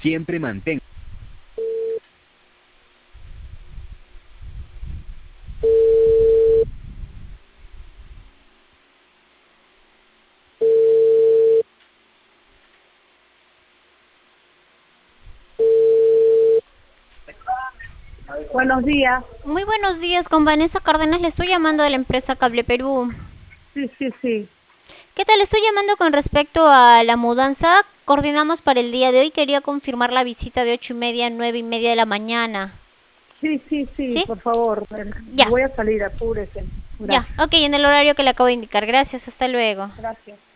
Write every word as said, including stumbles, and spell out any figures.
Siempre mantenga. Buenos días. Muy buenos días, con Vanessa Cárdenas le estoy llamando de la empresa Cable Perú. Sí, sí, sí. ¿Qué tal? Estoy llamando con respecto a la mudanza. Coordinamos para el día de hoy. Quería confirmar la visita de ocho y media a nueve y media de la mañana. Sí, sí, sí, ¿Sí? por favor. Me me Ya, voy a salir, apúrese. ya. Gracias. Ok, en el horario que le acabo de indicar. Gracias, hasta luego. Gracias.